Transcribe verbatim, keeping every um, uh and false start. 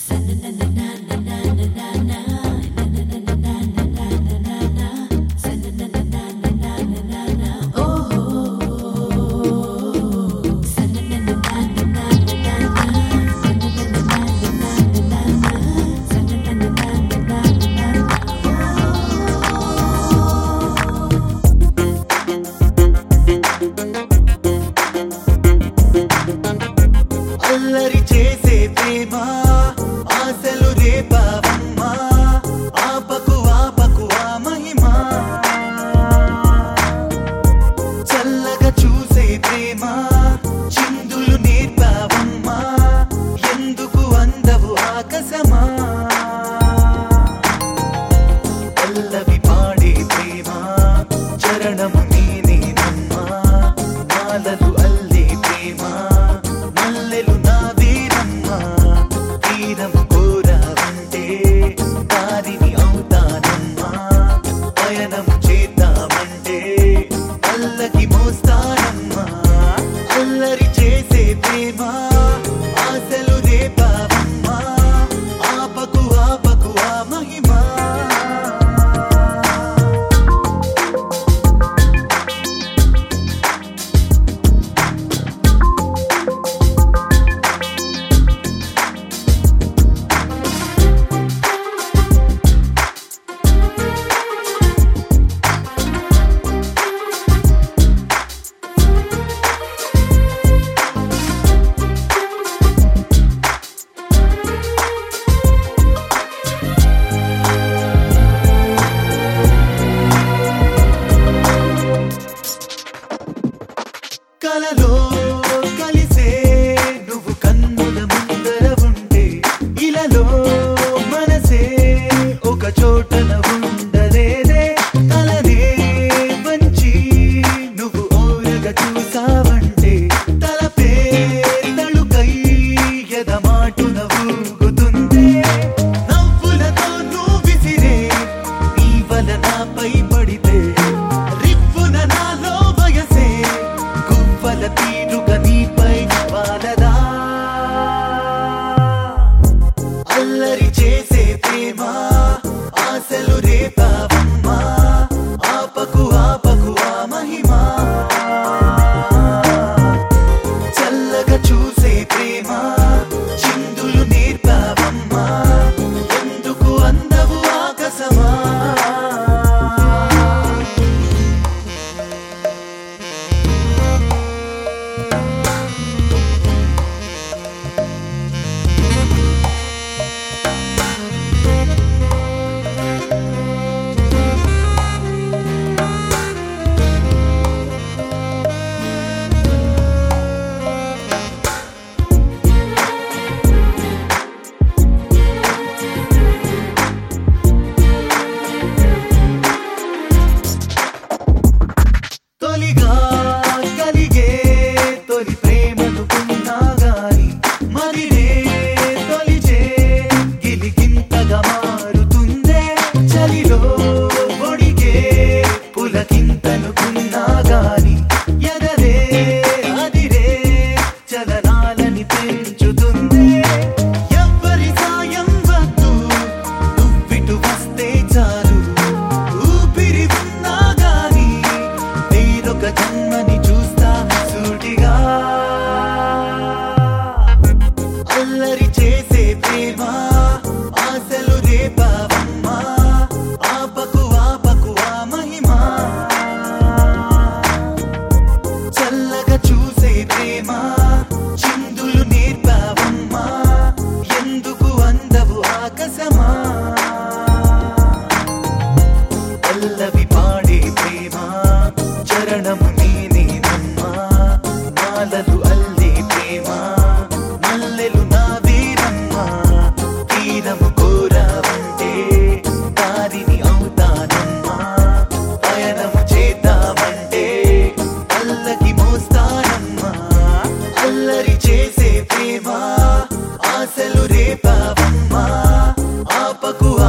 అల్లరి చేసే ప్రేమ ఆశలు రేపావమ్మా ఆపకు ఆపకు ఆ మహిమా చల్లగా చూసే ప్రేమ చిందులు నేర్పావమ్మా ఎందుకు అందవు ఆకాశమా పల్లవి పాడే ప్రేమ చరణము నేనేనమ్మా మాలలు అల్లే ప్రేమ మల్లెలు నా వీరమ్మా తీరము కోరావంటే దారిని అవుతానమ్మా పయనము చేద్దామంటే పల్లకి మోస్తానమ్మా అల్లరి చేసే ప్రేమ ఆశలు రేపావమ్మా ఆపకు ఆపకు ఆ మహిమా కలలో కలిసే నువ్వు కన్నుల ముందర ఉంటే ఇలలో మనసే ఒక చోటన ఉండలేదే తలనే వంచి నువ్వు ఓరగా చూసావంటే తలపే తళుకై ఎదమాటున ఊగుతుందే నవ్వులతో నువ్వు విసిరే నీ వలనపై పడితే రివ్వున నాలో వయసే గువ్వల తీరుగా నీపై వాలదా అల్లరి చేసే ప్రేమ ఆశలు రేపావమ్మా ఆపకు ఆపకు ఆ మహిమా చల్లగా చూసే ప్రేమ చిందులు నేర్పావమ్మా ఎందుకు అందవు ఆకాశమా తొలిగా కలిగే తొలి ప్రేమను పున్నాగాని మరినే తొలిచే గిలిగింతగా మారుతుందే చలిలో ఒడిగే పులకింతను పున్నాగాని ఎదరే అదిరే చలనాలని పెంచుతుందే ఎవ్వరి సాయం వద్దు నువ్విటు వస్తే చాలు ఊపిరి ఉన్నా గాని వేరొక జన్మని చూస్తా సూటిగా అల్లరి చేసే ప్రేమ ఆశలు రేపావమ్మా ఆపకు ఆపకు ఆ మహిమా చల్లగా చూసే ప్రేమ చిందులు నేర్పావమ్మా ఎందుకు అందవు ఆకాశమా పల్లవి పాడే ప్రేమ చరణము నేనేనమ్మా మాలలు అల్లే ప్రేమ మల్లెలు నా వీరమ్మా తీరము కోరావంటే దారిని అవుతానమ్మా పయనము చేద్దామంటే పల్లకి మోస్తానమ్మా అల్లరి చేసే ప్రేమ ఆశలు రేపావమ్మా ఆపకు